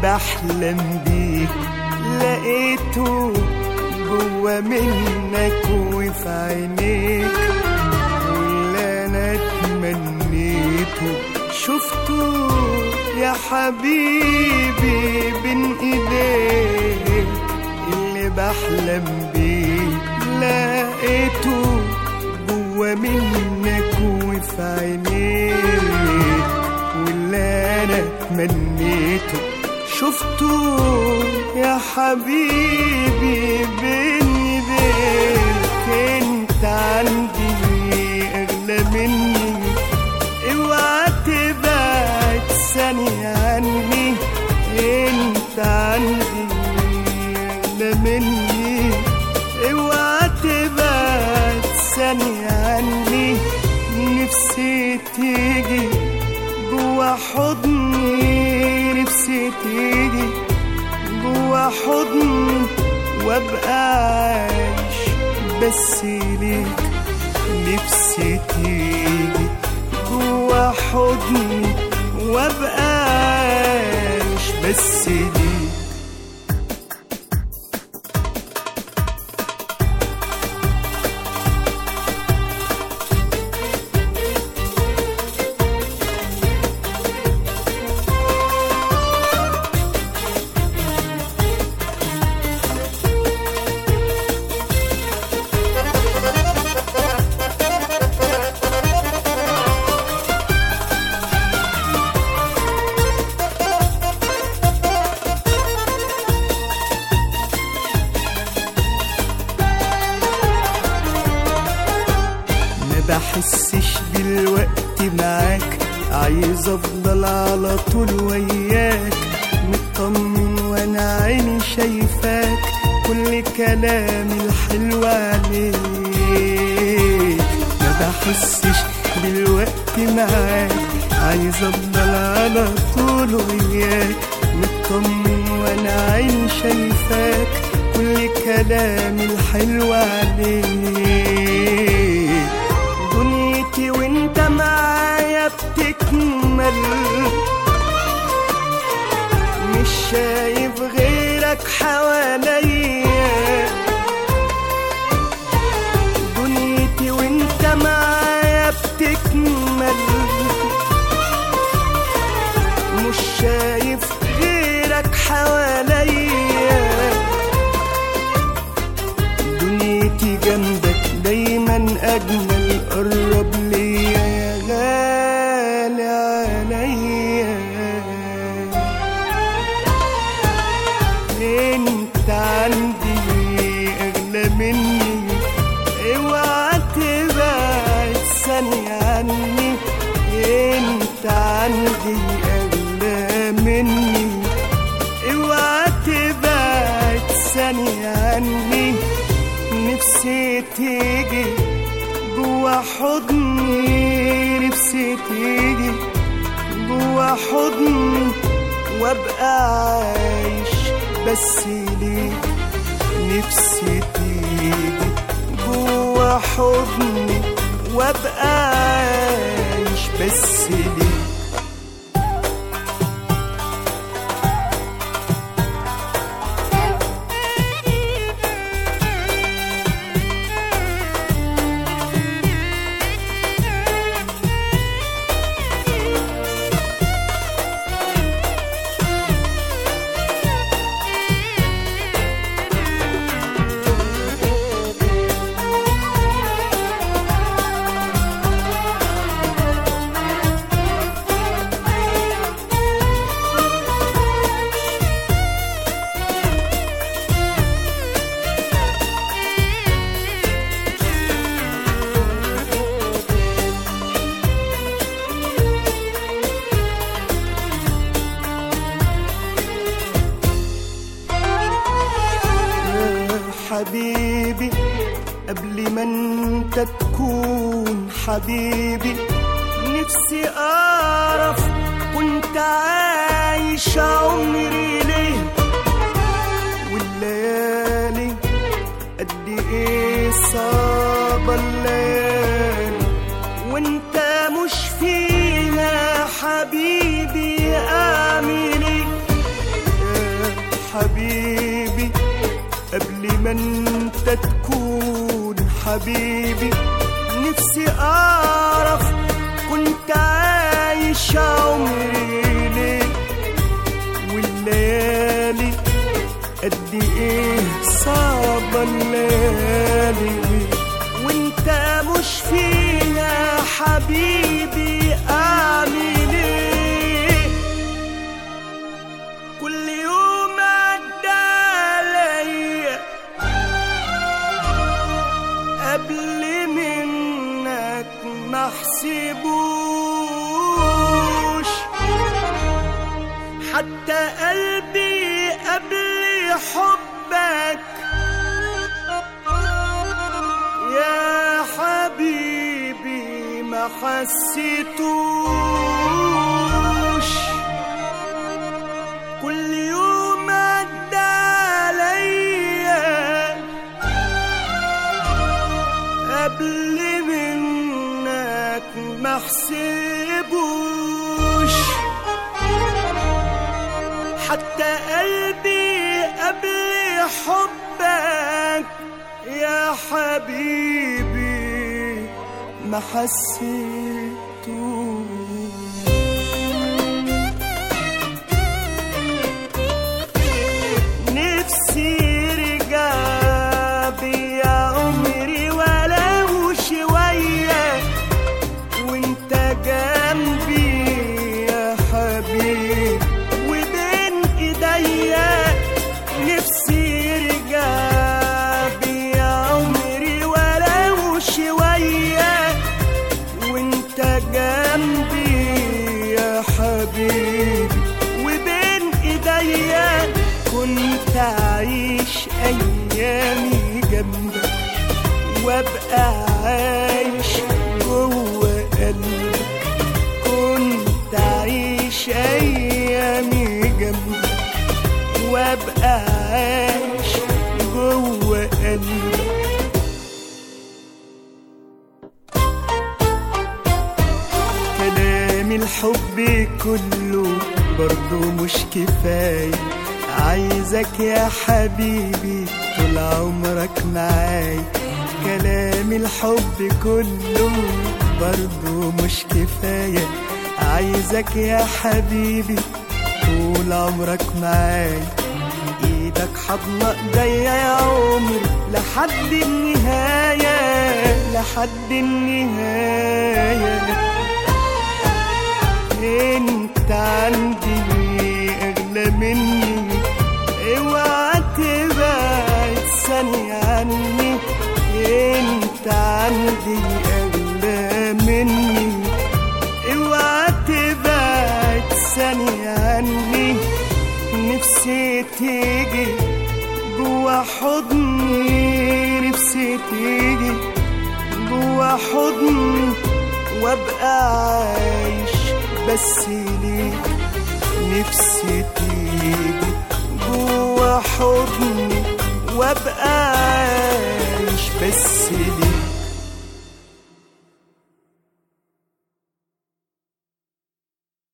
بحلم بيه لقيته جوا منك وفي عينيك، واللي انا اتمنيته شفته يا حبيبي بين ايديك. اللي بحلم بيه لقيته جوا منك وفي عينيك، واللي انا اتمنيته شفته يا حبيبي بين ايديك. انت عندي اغلى مني، اوعى تبعد ثانية عني. انت عندي اغلى مني، اوعى تبعد ثانية عني. نفسي تيجي جوا حضني، نفسي تيجي جوا حضني وابقى عايش بس ليك. نفسي تيجي جوا حضني وابقى عايش بس ليك. بحسش دلوقتي معاك، عايز افضل على طول وياك. مطمن وانا عيني شايفاك، كل كلامي الحلو عليك. ما بحسش دلوقتي معاك، عايز افضل على طول وياك. مطمن وانا عيني شايفاك، كل كلامي الحلو عليك. دنيتي وانت معايا بتكمل، مش شايف غيرك حواليا. دنيتي وانت معايا بتكمل، مش شايف غيرك حواليا. دنيتي جنبك دايما أجمل، قرب ليا يا غالي عليا. انت عندي اغلى مني، اوعى تبعد ثانية عني. انت عندي اغلى مني، اوعى تبعد ثانية عني. نفسي تيجي جوا حضني، نفسي تيجي جوا حضني وابقى عايش بس ليك. نفسي تيجي جوا حضني وابقى عايش بس ليك. حبيبي قبل ما انت تكون حبيبي، نفسي اعرف كنت عايش عمري ليه. والليالي قد ايه صعبة الليالي وانت مش فيها حبيبي. اعمل ايه حبيبي قبل ما انت تكون حبيبي. نفسي اعرف كنت عايش عمري ليه، والليالي قد ايه صعبة الليالي وانت مش فيها حبيبي. اعمل ايه؟ كل يوم عدى عليا قبل منك ما احسبوش، حتى قلبي قبل حبك يا حبيبي ما حسيتوش. كل يوم عدى عليا قبل منك ما احسبوش، حتى قلبي قبل حبك يا حبيبي ما حسيتوش. نفسي يرجع بيا عمري ولو شوية وانت جنبي يا حبيبي وبين ايديا. نفسي يرجع بيا عمري ولو شوية وانت جنبي يا حبيبي وبين ايديا. كنت أعيش أيامي جنبك وأبقى عايش جوه قلبك. كنت أعيش أيامي جنبك وأبقى عايش جوه قلبك. كلام الحب كله برضو مش كفاية، عايزك يا حبيبي طول عمرك معاي. كلام الحب كله برضو مش كفاية، عايزك يا حبيبي طول عمرك معاي. ايدك حضن ايديا يا عمري لحد النهاية لحد النهاية. انت عندي اغلى مني، اوعى تبعد ثانية عني. انت عندي اغلى مني، اوعى تبعد ثانية عني. نفسي تيجي جوا حضني، نفسي تيجي جوا حضني وابقى عايش بس ليك. نفسي تيجي جوا حضني وابقى عايش بس ليك.